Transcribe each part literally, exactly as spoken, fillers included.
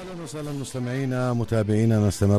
أهلا وسهلا مستمعينا متابعينا، نستمر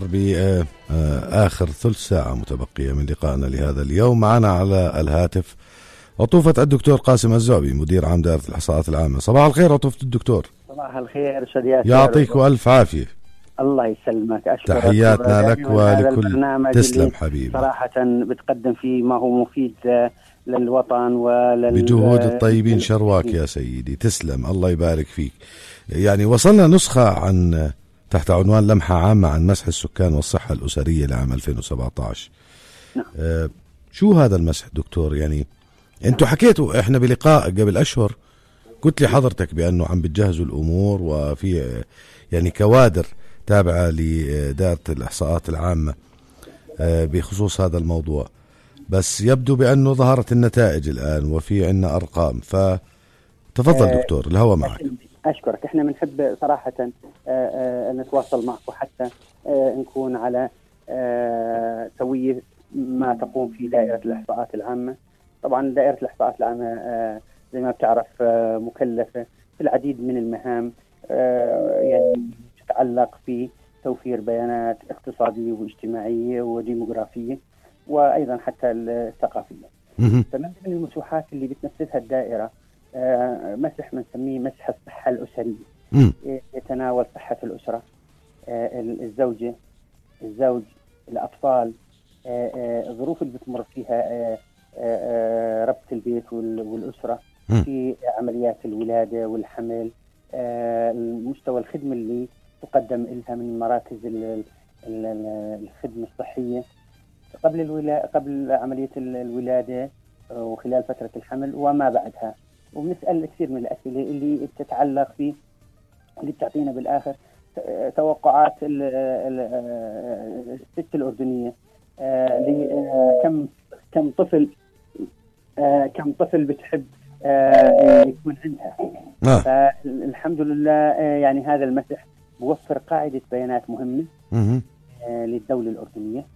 بآخر ثلث ساعة متبقية من لقائنا لهذا اليوم. معنا على الهاتف عطوفة الدكتور قاسم الزعبي، مدير عام دائرة الإحصاءات العامة. صباح الخير عطوفة الدكتور. صباح الخير أستاذ ياسر، يعطيك ألف عافية. الله يسلمك. أشكرك، تحياتنا لك ولكل. تسلم حبيبي. صراحة بتقدم فيه ما هو مفيد للوطن ولل بجهود الطيبين شرواك يا سيدي. تسلم، الله يبارك فيك. يعني وصلنا نسخة عن تحت عنوان لمحة عامة عن مسح السكان والصحة الأسرية لعام ألفين وسبعة عشر. نعم. آه شو هذا المسح دكتور؟ يعني انتوا حكيتوا احنا بلقاء قبل أشهر، قلت لي حضرتك بأنه عم بتجهزوا الأمور وفي يعني كوادر تابعة لدائرة الإحصاءات العامة آه بخصوص هذا الموضوع، بس يبدو بأنه ظهرت النتائج الآن وفي عنا أرقام، فتفضل آه دكتور الهوى معك. أشكرك. احنا بنحب صراحة آه آه نتواصل معكم حتى آه نكون على آه سوية ما تقوم في دائرة الإحصاءات العامة. طبعا دائرة الإحصاءات العامة آه زي ما بتعرف آه مكلفة في العديد من المهام آه يعني تتعلق في توفير بيانات اقتصادية واجتماعية وديموغرافية وأيضا حتى الثقافية. فمن ضمن المسوحات اللي بتنفذها الدائرة آه مسح بنسميه مسح الصحة الأسرية. مم. يتناول صحة الأسرة، آه الزوجة، الزوج، الأطفال، آه آه الظروف اللي بتمر فيها آه آه ربط البيت والأسرة مم. في عمليات الولادة والحمل، آه المستوى الخدمة اللي تقدم لها من مراكز الخدمة الصحية قبل الولا قبل عملية الولادة وخلال فترة الحمل وما بعدها. وبنسأل كثير من الأسئلة اللي تتعلق في اللي بتعطينا بالآخر توقعات الست الأردنية كم كم طفل كم طفل بتحب يكون عندها. آه. فالحمد لله يعني هذا المسح بوفر قاعدة بيانات مهمة للدولة الأردنية.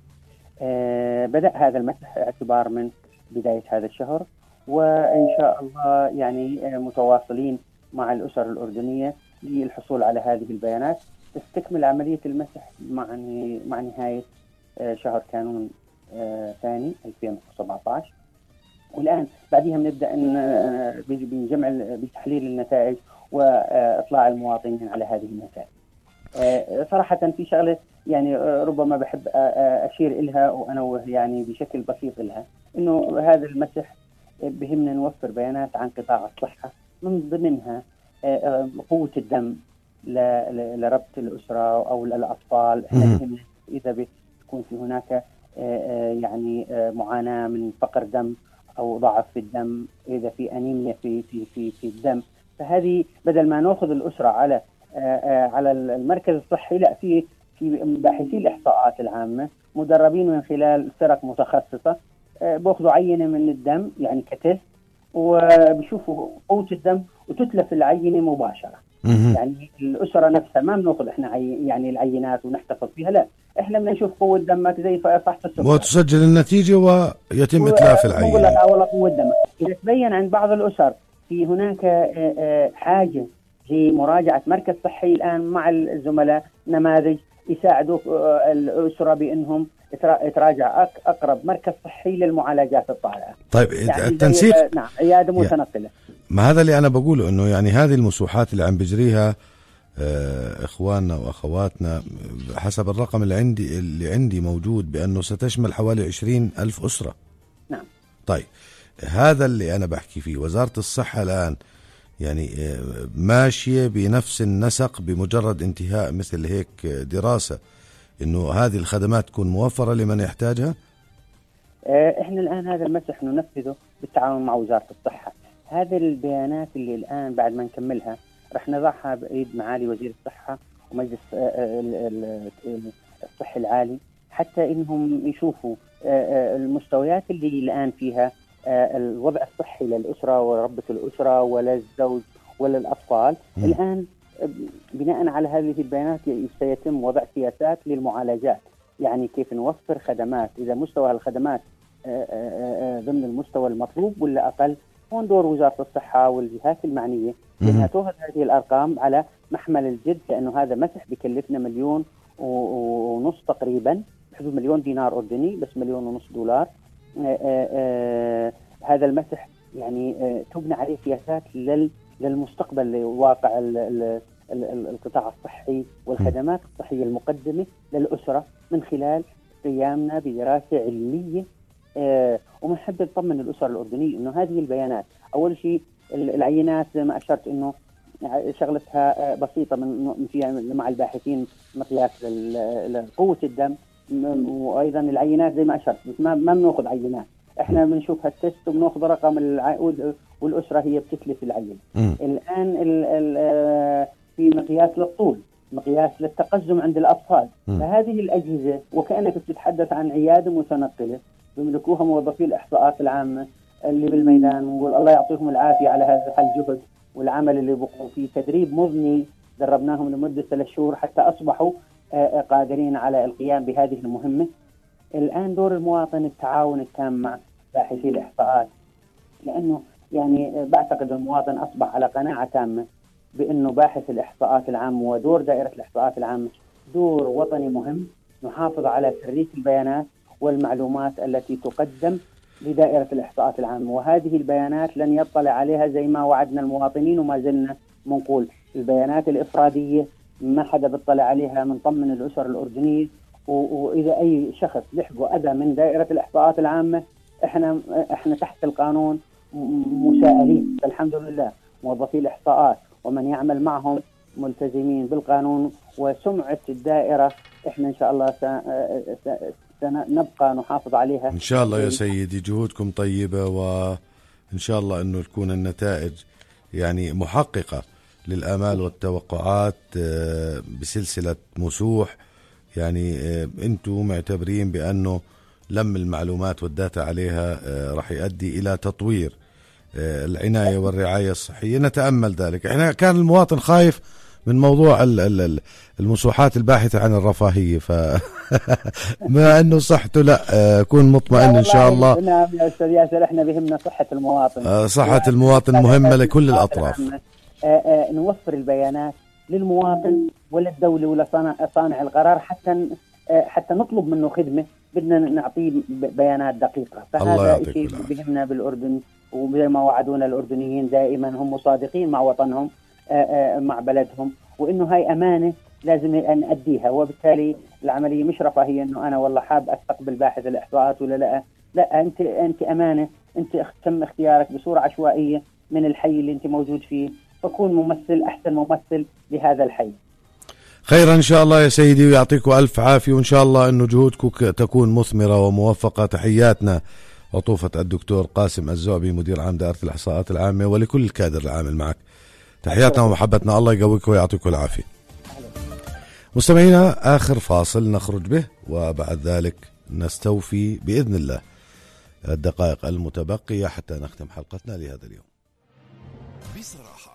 بدأ هذا المسح اعتبار من بداية هذا الشهر، وإن شاء الله يعني متواصلين مع الأسر الأردنية للحصول على هذه البيانات. تستكمل عملية المسح مع مع نهاية شهر كانون ثاني ألفين وسبعة عشر، والآن بعدها بنبدأ أن بنجمع بتحليل النتائج وإطلاع المواطنين على هذه النتائج. صراحة في شغلة يعني ربما بحب أشير إلها وأنوه يعني بشكل بسيط إلها، إنه هذا المسح بهمنا نوفر بيانات عن قطاع الصحة، من ضمنها قوة الدم لربط الأسرة أو الأطفال. إذا بتكون في هناك يعني معاناة من فقر دم أو ضعف في الدم، إذا في أنيميا في في في في الدم، فهذه بدل ما نأخذ الأسرة على على المركز الصحي، لا، في في باحثي الإحصاءات العامة مدربين من خلال فرق متخصصة بأخذوا عينة من الدم يعني كتست، وبيشوفوا قوة الدم وتتلف العينة مباشرة. يعني الأسرة نفسها ما بنأخذ إحنا عي... يعني العينات ونحتفظ فيها، لا، إحنا بدنا نشوف قوة دمك زي فحص السكر وتسجل النتيجة ويتم إتلاف العينة. نقول لك والله قوة دمك. إذا تبين عند بعض الأسر في هناك حاجة لمراجعة مركز صحي الآن مع الزملاء، نماذج يساعدوا الأسرة بأنهم يتراجع أقرب مركز صحي للمعالجات الطارئة. طيب يعني التنسيق، نعم، عيادة متنقلة. ما هذا اللي أنا بقوله، إنه يعني هذه المسوحات اللي عم بجريها إخواننا وأخواتنا حسب الرقم اللي عندي اللي عندي موجود بأنه ستشمل حوالي عشرين ألف أسرة. نعم. طيب هذا اللي أنا بحكي فيه، وزارة الصحة الآن يعني ماشية بنفس النسق بمجرد انتهاء مثل هيك دراسة إنه هذه الخدمات تكون موفرة لمن يحتاجها. إحنا الآن هذا المسح ننفذه بالتعاون مع وزارة الصحة. هذه البيانات اللي الآن بعد ما نكملها رح نضعها بإيد معالي وزير الصحة ومجلس الصحي العالي، حتى إنهم يشوفوا المستويات اللي الآن فيها الوضع الصحي للأسرة وربة الأسرة وللزوج وللأطفال. م. الآن بناء على هذه البيانات سيتم وضع سياسات للمعالجات، يعني كيف نوفر خدمات، إذا مستوى الخدمات ضمن المستوى المطلوب ولا أقل. هون دور وزارة الصحة والجهات المعنية أنها تأخذ هذه الأرقام على محمل الجد، لأنه هذا مسح بكلفنا مليون ونص تقريبا، بحدود مليون دينار أردني، بس مليون ونص دولار. آآ آآ هذا المسح يعني تبنى عليه سياسات للمستقبل لواقع القطاع الصحي والخدمات الصحية المقدمة للأسرة، من خلال قيامنا بدراسة علمية. ومنحب نطمن الأسر الأردنية إنه هذه البيانات، أول شيء العينات زي ما أشرت إنه شغلتها بسيطة من فيها مع الباحثين مقياس لقوة الدم، وأيضا العينات زي ما أشرت ما ما بناخذ عينات، إحنا بنشوف هالتست وبناخذ رقم الع... والأسرة هي بتتلف العينة. الآن ال... ال... في مقياس للطول، مقياس للتقزم عند الأطفال. م. فهذه الأجهزة وكأنك بتتحدث عن عيادة متنقلة بيملكوها موظفي الإحصاءات العامة اللي بالميدان، ونقول الله يعطيهم العافية على هذا الجهد والعمل اللي بقوم فيه. تدريب مضني دربناهم لمدة ثلاث شهور حتى أصبحوا قادرين على القيام بهذه المهمة. الآن دور المواطن التعاون التام مع باحثي الإحصاءات، لأنه يعني بعتقد المواطن أصبح على قناعة تامة بأنه باحث الإحصاءات العامة ودور دائرة الإحصاءات العامة دور وطني مهم، نحافظ على سرية البيانات والمعلومات التي تقدم لدائرة الإحصاءات العامة. وهذه البيانات لن يطلع عليها زي ما وعدنا المواطنين وما زلنا منقول. البيانات الإفرادية ما حدا بيطلع عليها، منطمن الأسر الأردنية، وإذا أي شخص لحقه أذى من دائرة الإحصاءات العامة إحنا إحنا تحت القانون مسائلين. فالحمد لله موظفي الإحصاءات ومن يعمل معهم ملتزمين بالقانون، وسمعة الدائرة إحنا إن شاء الله سنبقى نحافظ عليها إن شاء الله. يا سيدي جهودكم طيبة، وإن شاء الله أنه تكون النتائج يعني محققة للآمال والتوقعات بسلسلة مسوح. يعني أنتم معتبرين بأنه لم المعلومات والداتا عليها راح يؤدي إلى تطوير العناية والرعاية الصحية، نتأمل ذلك. احنا كان المواطن خايف من موضوع المسوحات الباحثة عن الرفاهية، فما أنه صحته لا كون مطمئن إن شاء الله. نعم يا أستاذ ياسر، احنا بهمنا صحة المواطن. صحة المواطن مهمة لكل الأطراف. نوفر البيانات للمواطن وللدولة ولصانع القرار، حتى حتى نطلب منه خدمة بدنا نعطيه بيانات دقيقة. فهذا شيء بهمنا بالأردن، وزي ما وعدونا الأردنيين دائما هم صادقين مع وطنهم مع بلدهم، وإنه هاي أمانة لازم نأديها. وبالتالي العملية مش رفاهية إنه أنا والله حاب أستقبل باحث الإحصاءات ولا لا، لا، أنت أنت أمانة، أنت تم اختيارك بصورة عشوائية من الحي اللي أنت موجود فيه، فكون ممثل، أحسن ممثل لهذا الحي. خيرا إن شاء الله يا سيدي، ويعطيكم ألف عافية، وإن شاء الله أنه جهودكم تكون مثمرة وموفقة. تحياتنا عطوفة الدكتور قاسم الزعبي مدير عام دائرة الإحصاءات العامة، ولكل الكادر العامل معك تحياتنا ومحبتنا. الله يقويكم ويعطيكم العافية. مستمعينا آخر فاصل نخرج به، وبعد ذلك نستوفي بإذن الله الدقائق المتبقية حتى نختم حلقتنا لهذا اليوم. بصراحة